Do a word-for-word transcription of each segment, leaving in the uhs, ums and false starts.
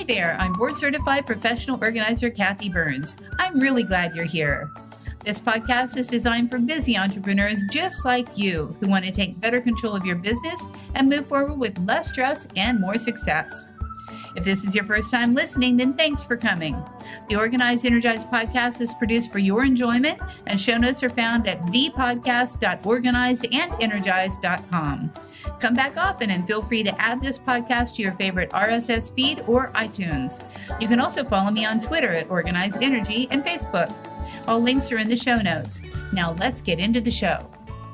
there, I'm board certified professional organizer Kathy Burns. I'm really glad you're here. This podcast is designed for busy entrepreneurs just like you who want to take better control of your business and move forward with less stress and more success. If this is your first time listening, then thanks for coming. The Organize Energize podcast is produced for your enjoyment, and show notes are found at the podcast dot organize and energize dot com. Come back often and feel free to add this podcast to your favorite R S S feed or iTunes. You can also follow me on Twitter at Organize Energy and Facebook. All links are in the show notes. Now let's get into the show.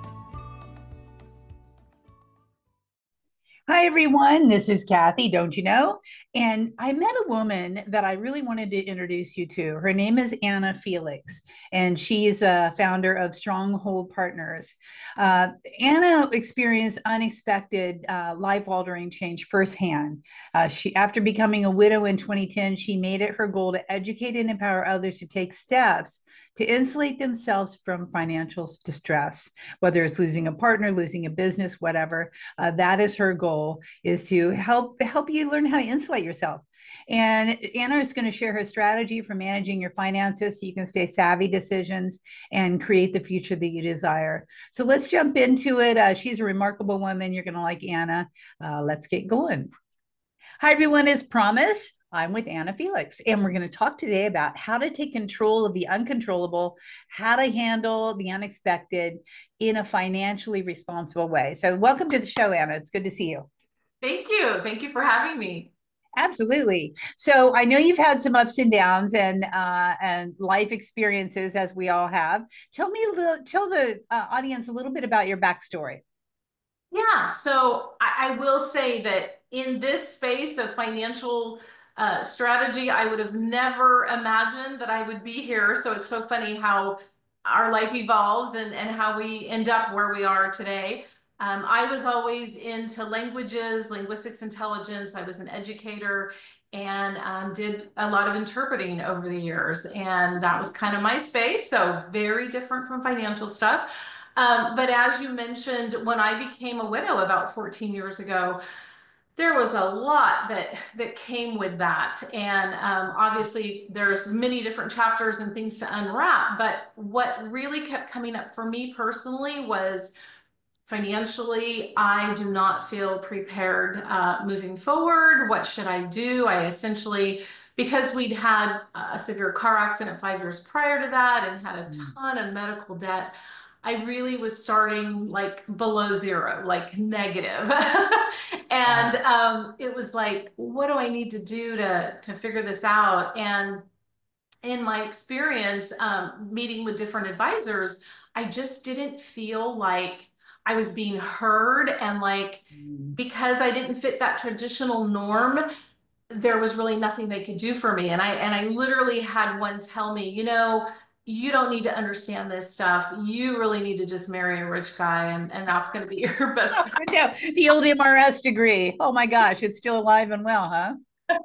Hi, everyone. This is Kathy, don't you know? And I met a woman that I really wanted to introduce you to. Her name is Anna Felix, and she's a founder of Stronghold Partners. Uh, Anna experienced unexpected uh, life-altering change firsthand. Uh, she, after becoming a widow in twenty ten, she made it her goal to educate and empower others to take steps to insulate themselves from financial distress, whether it's losing a partner, losing a business, whatever. Uh, that is her goal, is to help help you learn how to insulate yourself. And Anna is going to share her strategy for managing your finances so you can stay savvy decisions and create the future that you desire. So let's jump into it. Uh, she's a remarkable woman. You're going to like Anna. Uh, let's get going. Hi, everyone. As promised, I'm with Anna Felix, and we're going to talk today about how to take control of the uncontrollable, how to handle the unexpected in a financially responsible way. So welcome to the show, Anna. It's good to see you. Thank you. Thank you for having me. Absolutely. So I know you've had some ups and downs and uh, and life experiences, as we all have. Tell me a little, tell the uh, audience a little bit about your backstory. Yeah. So I, I will say that in this space of financial uh, strategy, I would have never imagined that I would be here. So it's so funny how our life evolves and, and how we end up where we are today. Um, I was always into languages, linguistics intelligence. I was an educator and um, did a lot of interpreting over the years. And that was kind of my space. So very different from financial stuff. Um, but as you mentioned, when I became a widow about fourteen years ago, there was a lot that that came with that. And um, obviously there's many different chapters and things to unwrap. But what really kept coming up for me personally was financially, I do not feel prepared uh, moving forward. What should I do? I essentially, because we'd had a severe car accident five years prior to that and had a ton of medical debt, I really was starting like below zero, like negative. And um, it was like, what do I need to do to, to figure this out? And in my experience, um, meeting with different advisors, I just didn't feel like I was being heard. And like, because I didn't fit that traditional norm, there was really nothing they could do for me. And I, and I literally had one tell me, you know, you don't need to understand this stuff. You really need to just marry a rich guy, and, and that's going to be your best. Oh, no, the old M R S degree. Oh my gosh, it's still alive and well, huh?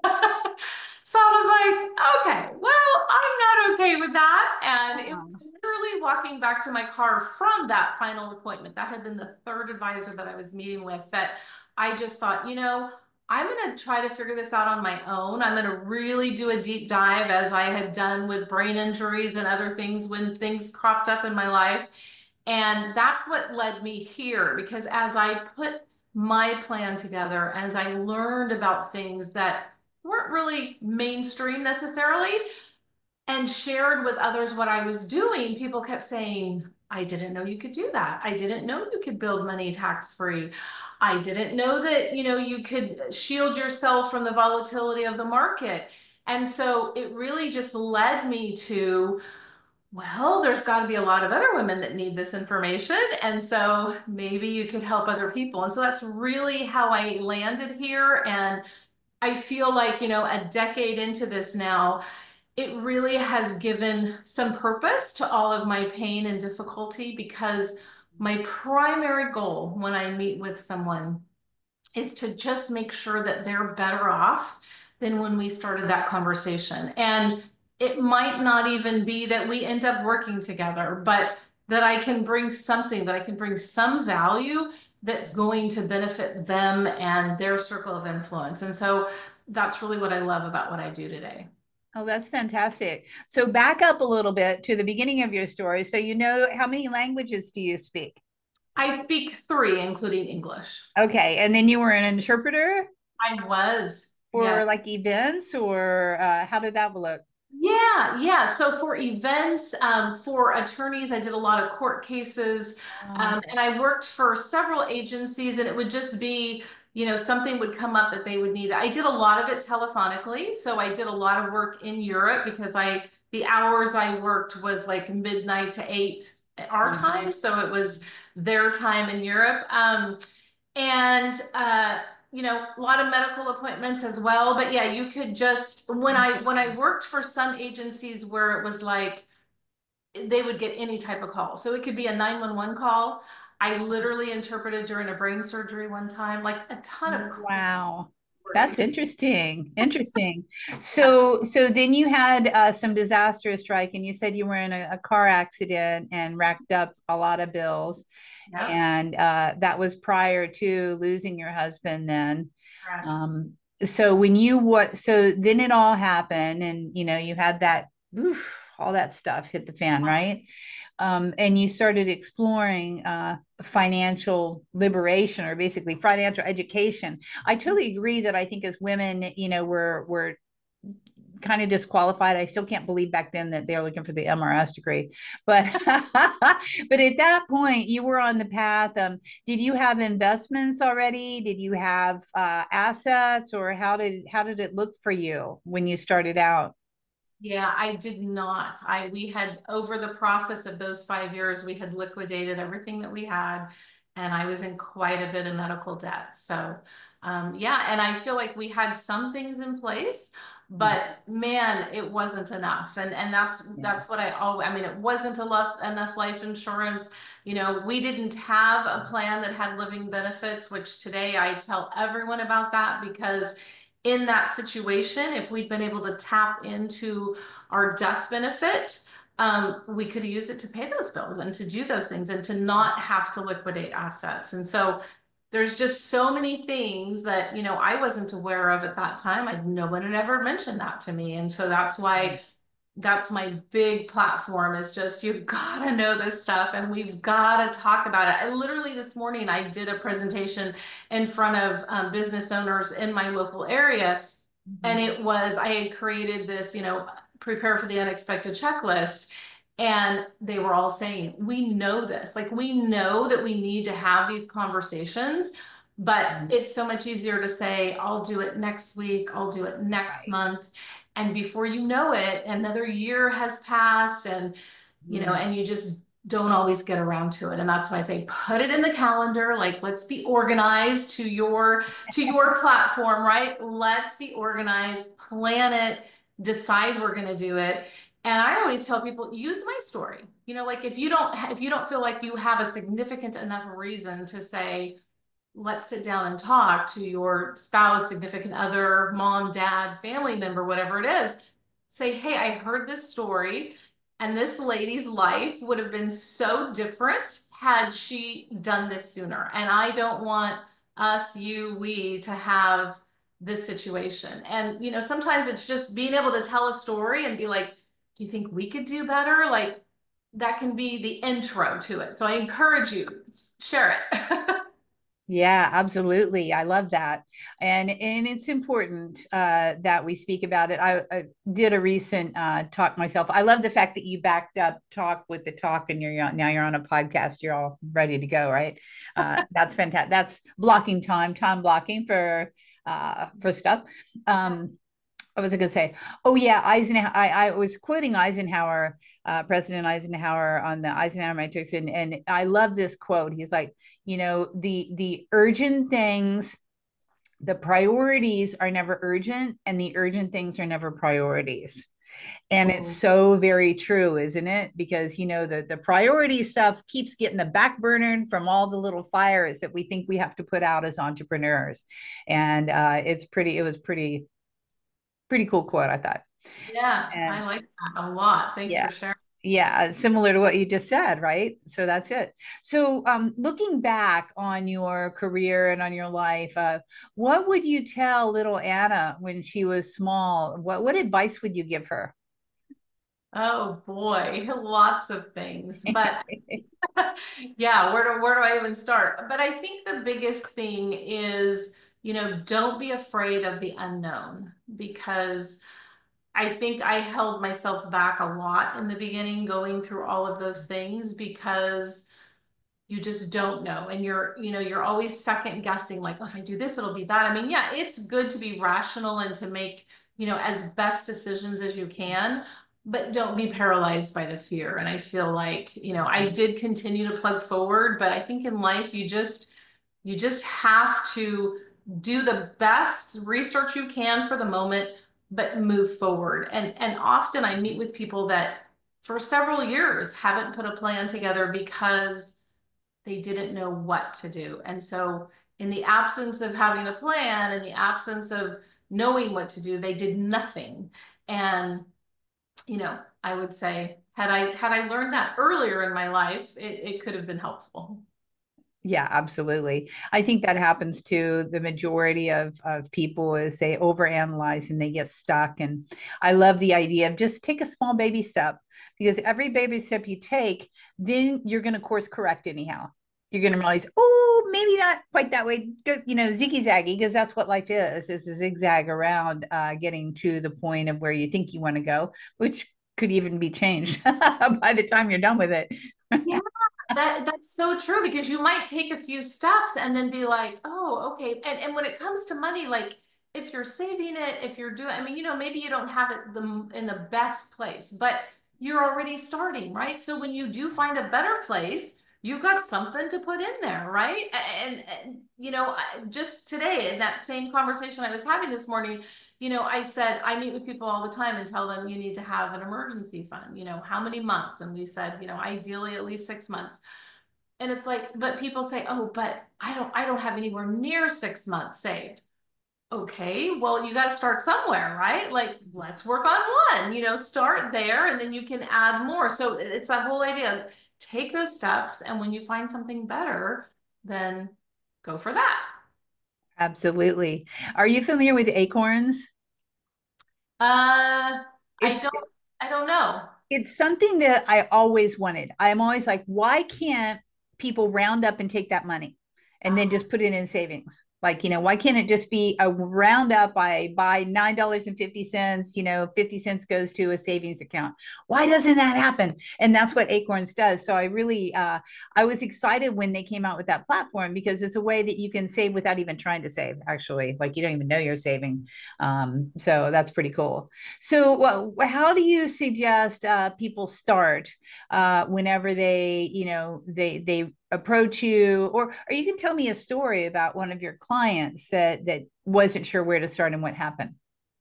So I was like, okay, well, I'm not okay with that. And it was literally walking back to my car from that final appointment. That had been the third advisor that I was meeting with, that I just thought, you know, I'm going to try to figure this out on my own. I'm going to really do a deep dive, as I had done with brain injuries and other things when things cropped up in my life. And that's what led me here, because as I put my plan together, as I learned about things that weren't really mainstream necessarily, and shared with others what I was doing, people kept saying, I didn't know you could do that. I didn't know you could build money tax-free. I didn't know that, you know, you could shield yourself from the volatility of the market. And so it really just led me to, well, there's got to be a lot of other women that need this information. And so maybe you could help other people. And so that's really how I landed here. And I feel like, you know, a decade into this now, it really has given some purpose to all of my pain and difficulty, because my primary goal when I meet with someone is to just make sure that they're better off than when we started that conversation. And it might not even be that we end up working together, but that I can bring something, that I can bring some value that's going to benefit them and their circle of influence. And so that's really what I love about what I do today. Oh, that's fantastic. So back up a little bit to the beginning of your story. So you know, how many languages do you speak? I speak three, including English. Okay, and then you were an interpreter I was, for yes. like events, or uh, how did that look? Yeah, yeah. So for events, um, for attorneys, I did a lot of court cases, Oh, um, and I worked for several agencies, and it would just be, you know, something would come up that they would need. I did a lot of it telephonically, so I did a lot of work in Europe because I the hours I worked was like midnight to eight our mhm. time, so it was their time in Europe. Um, and uh you know, a lot of medical appointments as well. But yeah, you could just when I when I worked for some agencies where it was like they would get any type of call. So it could be a nine one one call. I literally interpreted during a brain surgery one time, like a ton of cool Wow. That's stories. interesting. Interesting. So, so then you had uh, some disastrous strike, and you said you were in a, a car accident and racked up a lot of bills, Yep, and uh, that was prior to losing your husband. Then, correct. um, so when you what? So then it all happened, and you know you had that, oof, all that stuff hit the fan, right? Um, and you started exploring uh, financial liberation, or basically financial education. I totally agree that I think as women, you know, we're we're kind of disqualified. I still can't believe back then that they're looking for the M R S degree, but but at that point, you were on the path. Um, did you have investments already? Did you have uh, assets, or how did how did it look for you when you started out? Yeah, I did not. I we had over the process of those five years, we had liquidated everything that we had, and I was in quite a bit of medical debt. So, um, yeah, and I feel like we had some things in place, Mm, but man, it wasn't enough. And and that's yeah. that's what I always, I mean, it wasn't enough enough life insurance. You know, we didn't have a plan that had living benefits, which today I tell everyone about that because in that situation, if we'd been able to tap into our death benefit, um, we could use it to pay those bills and to do those things and to not have to liquidate assets. And so there's just so many things that, you know, I wasn't aware of at that time. I no one had ever mentioned that to me. And so that's why that's my big platform is just you've got to know this stuff and we've got to talk about it. I literally this morning I did a presentation in front of um, business owners in my local area, and Mhm. it was I had created this, you know, prepare for the unexpected checklist. And they were all saying, we know this, like we know that we need to have these conversations, but it's so much easier to say, I'll do it next week, I'll do it next Right. month. And before you know it, another year has passed, and you know, Mm. and you just don't always get around to it. And that's why I say put it in the calendar, like let's be organized to your to your platform, right? Let's be organized, plan it, decide we're going to do it. And I always tell people use my story. You know, like if you don't if you don't feel like you have a significant enough reason to say let's sit down and talk to your spouse, significant other, mom, dad, family member, whatever it is. Say, hey, I heard this story, and this lady's life would have been so different had she done this sooner. And I don't want us, you, we to have this situation. And, you know, sometimes it's just being able to tell a story and be like, do you think we could do better? Like, that can be the intro to it. So I encourage you, share it. Yeah, absolutely. I love that. And and it's important uh, that we speak about it. I, I did a recent uh, talk myself. I love the fact that you backed up talk with the talk, and you're now you're on a podcast. You're all ready to go, right? Uh, that's fantastic. That's blocking time, time blocking for uh, for stuff. Um, I was going to say, oh yeah, Eisenhower. I, I was quoting Eisenhower, uh, President Eisenhower on the Eisenhower Matrix, and and I love this quote. He's like, you know, the the urgent things, the priorities are never urgent, and the urgent things are never priorities. And it's Oh, so very true, isn't it? Because you know the the priority stuff keeps getting the back burner from all the little fires that we think we have to put out as entrepreneurs, and uh, it's pretty. It was pretty pretty cool quote, I thought. yeah, I And like that a lot. Thanks yeah, for sharing. Yeah, similar to what you just said, right? So that's it. So, um, looking back on your career and on your life, uh, what would you tell little Anna when she was small? What what advice would you give her? Oh boy, lots of things. But yeah, where do where do I even start? But I think the biggest thing is, you know, don't be afraid of the unknown, because I think I held myself back a lot in the beginning going through all of those things because you just don't know. And you're, you know, you're always second guessing, like, oh, if I do this, it'll be that. I mean, yeah, it's good to be rational and to make, you know, as best decisions as you can, but don't be paralyzed by the fear. And I feel like, you know, I did continue to plug forward, but I think in life, you just, you just have to do the best research you can for the moment, but move forward. And, and often I meet with people that for several years haven't put a plan together because they didn't know what to do. And so, in the absence of having a plan, in the absence of knowing what to do, they did nothing. And, you know, I would say, had I had I learned that earlier in my life, it, it could have been helpful. Yeah, absolutely. I think that happens to the majority of, of people is they overanalyze and they get stuck. And I love the idea of just take a small baby step, because every baby step you take, then you're going to course correct anyhow. You're going to realize, oh, maybe not quite that way, you know, ziggy zaggy, because that's what life is, is a zigzag around uh, getting to the point of where you think you want to go, which could even be changed by the time you're done with it. Yeah, that that's so true, because you might take a few steps and then be like, oh, okay. And and when it comes to money, like if you're saving it, if you're doing, I mean, you know, maybe you don't have it the in the best place, but you're already starting, right? So when you do find a better place, you've got something to put in there, right? And, and you know, just today in that same conversation I was having this morning, you know, I said, I meet with people all the time and tell them you need to have an emergency fund, you know, how many months? And we said, you know, ideally at least six months. And it's like, but people say, oh, but I don't, I don't have anywhere near six months saved. Okay, well, you got to start somewhere, right? Like, let's work on one, you know, start there and then you can add more. So it's that whole idea. Take those steps. And when you find something better, then go for that. Absolutely. Are you familiar with acorns? Uh, I It's don't, I don't know. it's something that I always wanted. I'm always like, why can't people round up and take that money and then just put it in savings? Like, you know, why can't it just be a round up? I buy nine dollars and fifty cents, you know, fifty cents goes to a savings account. Why doesn't that happen? And that's what Acorns does. So I really, uh, I was excited when they came out with that platform, because it's a way that you can save without even trying to save, actually. Like you don't even know you're saving. Um, so that's pretty cool. So, well, how do you suggest uh, people start uh, whenever they, you know, they they approach you, or or you can tell me a story about one of your clients that that wasn't sure where to start and what happened.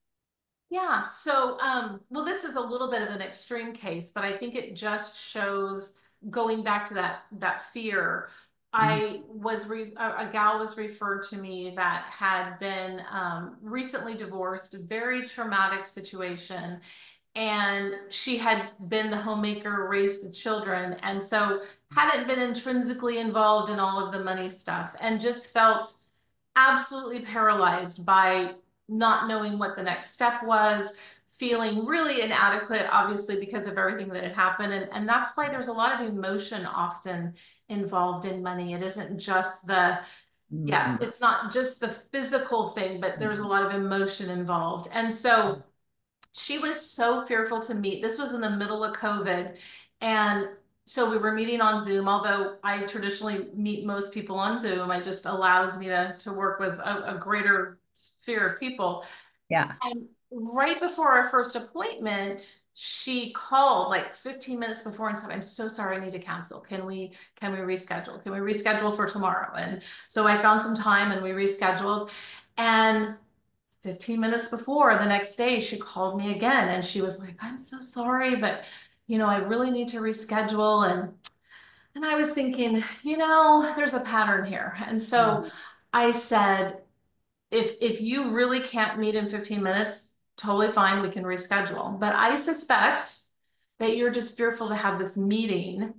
Yeah, so um, well, this is a little bit of an extreme case, but I think it just shows, going back to that that fear. Mhm. I was re a, a gal was referred to me that had been um, recently divorced, a very traumatic situation, and she had been the homemaker, raised the children, and so hadn't been intrinsically involved in all of the money stuff, and just felt absolutely paralyzed by not knowing what the next step was, feeling really inadequate, obviously, because of everything that had happened. And, and that's why there's a lot of emotion often involved in money. It isn't just the, yeah, Mhm. it's not just the physical thing, but there's a lot of emotion involved. And so she was so fearful to meet. This was in the middle of COVID. And so we were meeting on Zoom, although I traditionally meet most people on Zoom. It just allows me to, to work with a, a greater sphere of people. Yeah. And right before our first appointment, she called like fifteen minutes before and said, I'm so sorry, I need to cancel. Can we, can we reschedule? Can we reschedule for tomorrow? And so I found some time and we rescheduled. And fifteen minutes before the next day, she called me again and she was like, I'm so sorry, but you know, I really need to reschedule. And and I was thinking, you know, there's a pattern here. And so Mhm. I said, if if you really can't meet in fifteen minutes, totally fine, we can reschedule. But I suspect that you're just fearful to have this meeting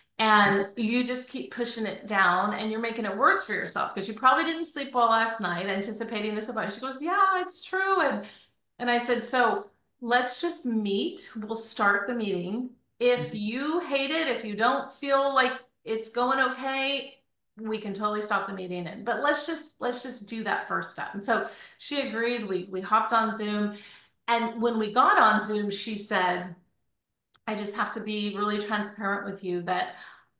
and you just keep pushing it down and you're making it worse for yourself because you probably didn't sleep well last night anticipating this appointment. She goes, yeah, it's true. And and I said, so let's just meet. We'll start the meeting. If you hate it, if you don't feel like it's going okay, we can totally stop the meeting. And but let's just let's just do that first step. And so she agreed. We we hopped on Zoom. And when we got on Zoom, she said, I just have to be really transparent with you that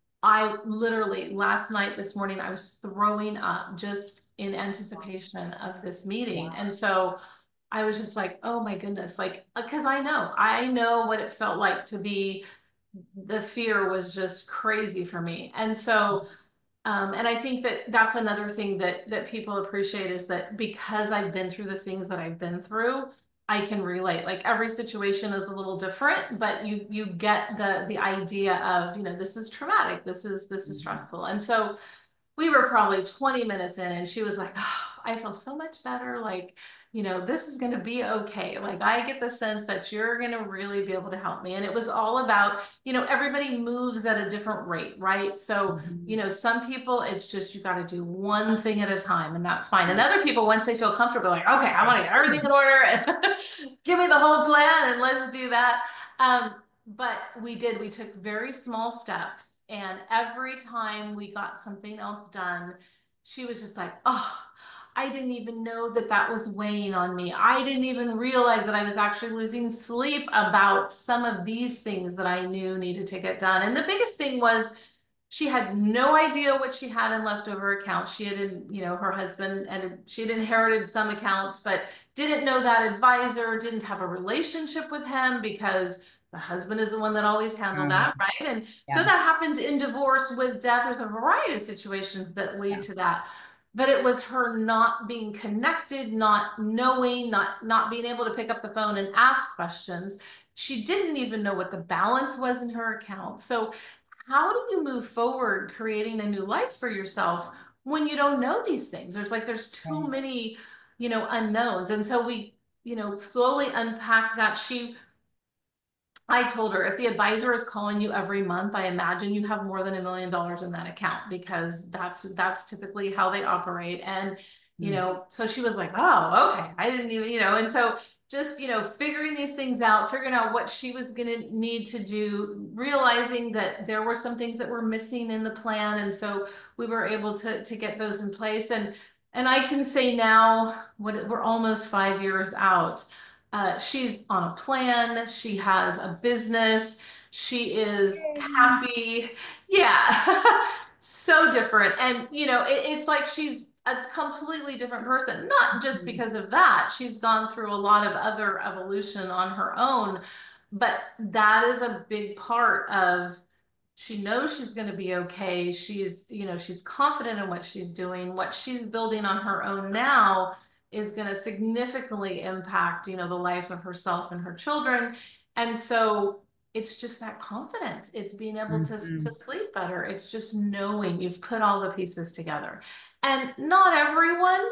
I literally last night, this morning, I was throwing up just in anticipation of this meeting. Wow. And so I was just like, oh my goodness, like, because I know, I know what it felt like to be, the fear was just crazy for me. And so, um, and I think that that's another thing that that people appreciate is that because I've been through the things that I've been through, I can relate. Like every situation is a little different, but you you get the the idea of, you know, this is traumatic, this is this is Mhm. stressful. And so we were probably twenty minutes in and she was like, oh, I feel so much better. Like, you know, this is going to be okay. Like, I get the sense that you're going to really be able to help me. And it was all about, you know, everybody moves at a different rate, right? So, you Mhm. know, some people, it's just you got to do one thing at a time and that's fine. And Yeah. other people, once they feel comfortable, like, okay, I want to get everything in order and give me the whole plan and let's do that. Um, but we did, we took very small steps. And every time we got something else done, she was just like, oh, I didn't even know that that was weighing on me. I didn't even realize that I was actually losing sleep about some of these things that I knew needed to get done. And the biggest thing was she had no idea what she had in leftover accounts. She had, you know, her husband and she had inherited some accounts, but didn't know that advisor, didn't have a relationship with him because the husband is the one that always handled Uh, that, right? And so yeah. that happens in divorce, with death. There's a variety of situations that lead Yeah. to that. But it was her not being connected, not knowing, not not being able to pick up the phone and ask questions. She didn't even know what the balance was in her account. So how do you move forward creating a new life for yourself when you don't know these things? There's like there's too Right. many, you know, unknowns. And so we, you know, slowly unpacked that. She I told her if the advisor is calling you every month, I imagine you have more than a million dollars in that account because that's that's typically how they operate. And you Mm. know, so she was like, "Oh, okay, I didn't even, you know." And so just you know, figuring these things out, figuring out what she was going to need to do, realizing that there were some things that were missing in the plan, and so we were able to to get those in place. And and I can say now, what we're almost five years out. Uh, she's on a plan. She has a business. She is Yay. happy. Yeah. So different. And, you know, it, it's like she's a completely different person, not just Mhm. because of that. She's gone through a lot of other evolution on her own, but that is a big part of she knows she's going to be okay. She's, you know, she's confident in what she's doing. What she's building on her own now is going to significantly impact, you know, the life of herself and her children. And so it's just that confidence. It's being able to, to Mhm. sleep better. It's just knowing you've put all the pieces together. And not everyone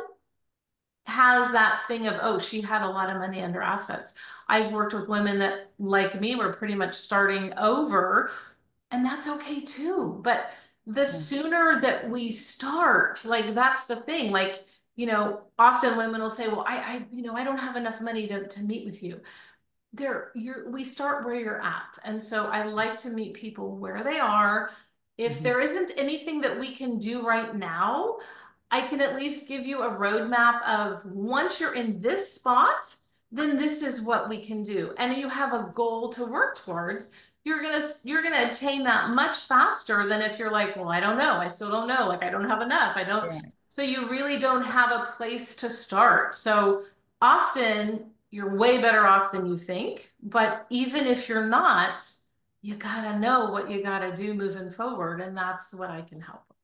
has that thing of, oh, she had a lot of money under assets. I've worked with women that, like me, were pretty much starting over, and that's okay too. But the Yeah. sooner that we start, like that's the thing. Like, you know, often women will say, well, I, I, you know, I don't have enough money to, to meet with you. There, you're, we start where you're at. And so I like to meet people where they are. If Mhm. there isn't anything that we can do right now, I can at least give you a roadmap of once you're in this spot, then this is what we can do. And you have a goal to work towards. You're gonna you're gonna attain that much faster than if you're like, well, I don't know, I still don't know, like I don't have enough, I don't. Yeah. So you really don't have a place to start. So often you're way better off than you think. But even if you're not, you gotta know what you gotta do moving forward, and that's what I can help.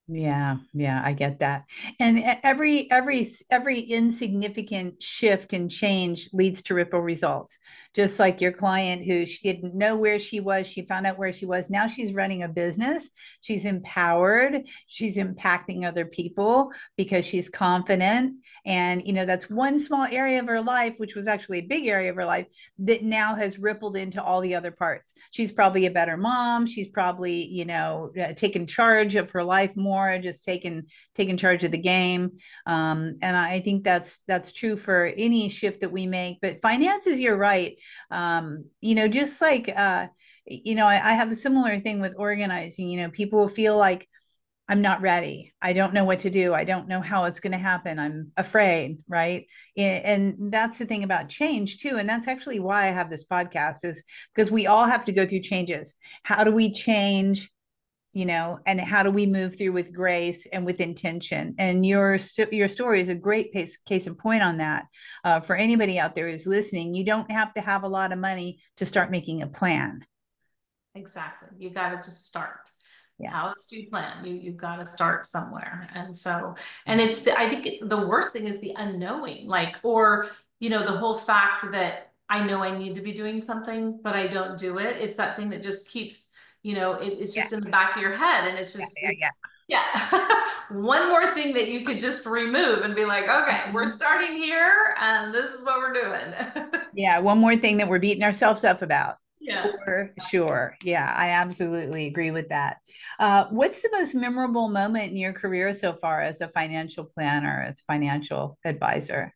Yeah, yeah, I get that. And e- every every every insignificant shift and change leads to ripple results. Just like your client who she didn't know where she was, she found out where she was. Now she's running a business. She's empowered. She's impacting other people because she's confident. And you know, that's one small area of her life, which was actually a big area of her life, that now has rippled into all the other parts. She's probably a better mom. She's probably, you know, uh, taken charge of her life more, just taken taken charge of the game. Um, and I think that's that's true for any shift that we make. But finances, you're right. Um, you know, just like uh, you know, I, I have a similar thing with organizing. You know, people feel like I'm not ready. I don't know what to do. I don't know how it's going to happen. I'm afraid, right? And that's the thing about change too. And that's actually why I have this podcast, is because we all have to go through changes. How do we change, you know, and how do we move through with grace and with intention? And your your story is a great case, case in point on that. Uh, for anybody out there who's listening, you don't have to have a lot of money to start making a plan. Exactly. You got to just start. Yeah. How else do you plan? You you've got to start somewhere. And so, and it's the, I think the worst thing is the unknowing, like, or you know, the whole fact that I know I need to be doing something, but I don't do it. It's that thing that just keeps, you know, it, it's Yeah. just in the back of your head, and it's Yeah. just Yeah. it's Yeah. yeah. One more thing that you could just remove and be like, okay, we're Mhm. starting here, and this is what we're doing. Yeah, one more thing that we're beating ourselves up about. Yeah. For sure. Yeah, I absolutely agree with that. Uh, what's the most memorable moment in your career so far as a financial planner, as a financial advisor?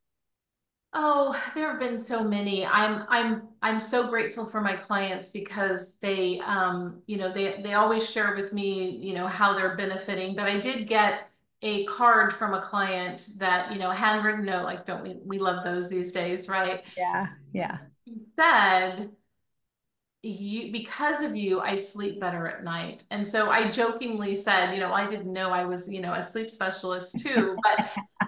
Oh, there have been so many. I'm I'm I'm so grateful for my clients because they um you know they they always share with me, you know, how they're benefiting. But I did get a card from a client that, you know, a handwritten note, like don't we we love those these days, right? Yeah, yeah. He said, you because of you, I sleep better at night. And so I jokingly said, you know, I didn't know I was, you know, a sleep specialist too, but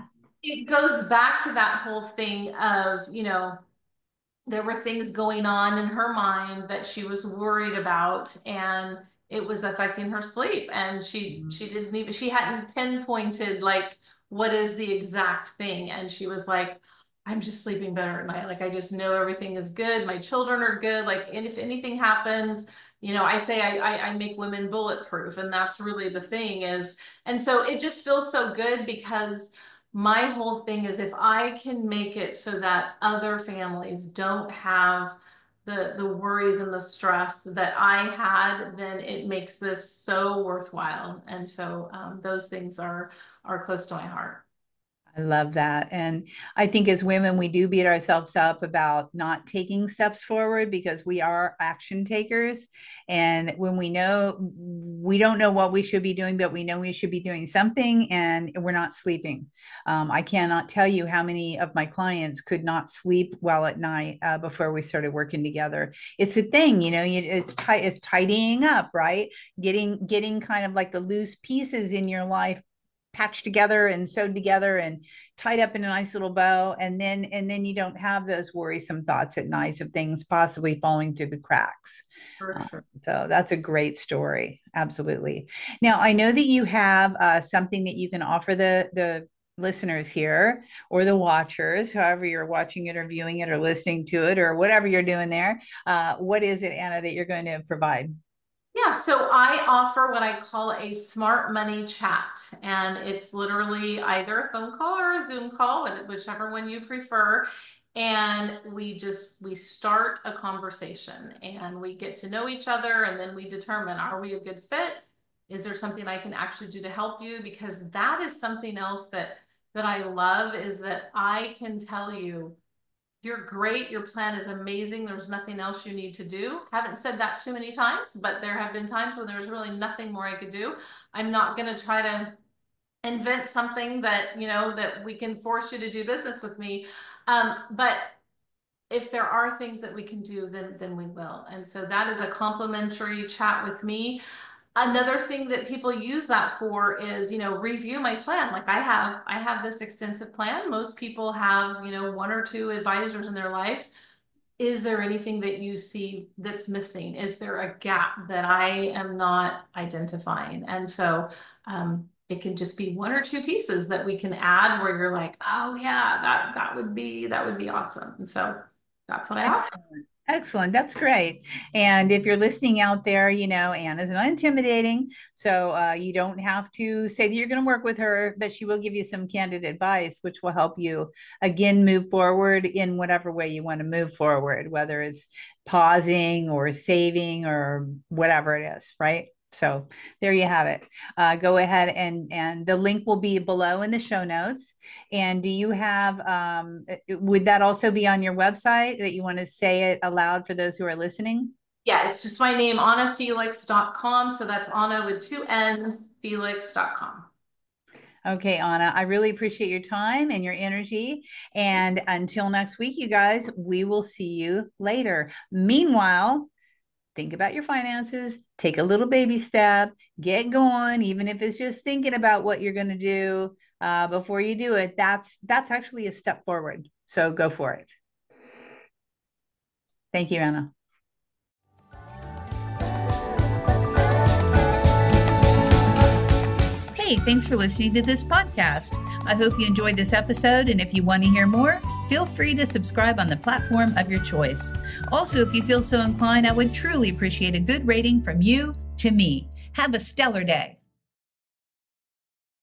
it goes back to that whole thing of, you know, there were things going on in her mind that she was worried about, and it was affecting her sleep, and she Mhm. she didn't even she hadn't pinpointed like what is the exact thing, and she was like, I'm just sleeping better at night, like I just know everything is good, my children are good, like, and if anything happens, you know, I say I, I I make women bulletproof, and that's really the thing is. And so it just feels so good because my whole thing is if I can make it so that other families don't have the the worries and the stress that I had, then it makes this so worthwhile. And so um, those things are are close to my heart. I love that. And I think as women, we do beat ourselves up about not taking steps forward because we are action takers. And when we know we don't know what we should be doing, but we know we should be doing something and we're not sleeping. Um, I cannot tell you how many of my clients could not sleep well at night uh, before we started working together. It's a thing, you know, you, it's, ti- it's tidying up, right? Getting, getting kind of like the loose pieces in your life patched together and sewed together and tied up in a nice little bow, and then and then you don't have those worrisome thoughts at night of things possibly falling through the cracks. For um, sure. so that's a great story, absolutely. Now I know that you have uh, something that you can offer the the listeners here, or the watchers, however you're watching it or viewing it or listening to it or whatever you're doing there. Uh, what is it, Anna, that you're going to provide? Yeah, so I offer what I call a smart money chat, and it's literally either a phone call or a Zoom call, whichever one you prefer. And we just we start a conversation and we get to know each other, and then we determine, are we a good fit? Is there something I can actually do to help you? Because that is something else that that I love, is that I can tell you you're great, your plan is amazing, there's nothing else you need to do. Haven't said that too many times, but there have been times when there's really nothing more I could do. I'm not going to try to invent something that, you know, that we can force you to do business with me. Um, but if there are things that we can do, then then we will. And so that is a complimentary chat with me. Another thing that people use that for is, you know, review my plan. Like I have, I have this extensive plan. Most people have, you know, one or two advisors in their life. Is there anything that you see that's missing? Is there a gap that I am not identifying? And so um, it could just be one or two pieces that we can add where you're like, oh yeah, that that would be that would be awesome. And so that's what I offer. Excellent. Excellent. That's great. And if you're listening out there, you know, Anna's not intimidating. So uh, you don't have to say that you're going to work with her, but she will give you some candid advice, which will help you, again, move forward in whatever way you want to move forward, whether it's pausing or saving or whatever it is, right? So there you have it. Uh, go ahead and and the link will be below in the show notes. And do you have, um, would that also be on your website that you want to say it aloud for those who are listening? Yeah, it's just my name, anna felix dot com. So that's Anna with two N's, felix dot com. Okay, Anna, I really appreciate your time and your energy. And until next week, you guys, we will see you later. Meanwhile, think about your finances, take a little baby step, get going, even if it's just thinking about what you're going to do uh, before you do it. That's that's actually a step forward. So go for it. Thank you, Anna. Hey, thanks for listening to this podcast. I hope you enjoyed this episode, and if you want to hear more, feel free to subscribe on the platform of your choice. Also, if you feel so inclined, I would truly appreciate a good rating from you to me. Have a stellar day.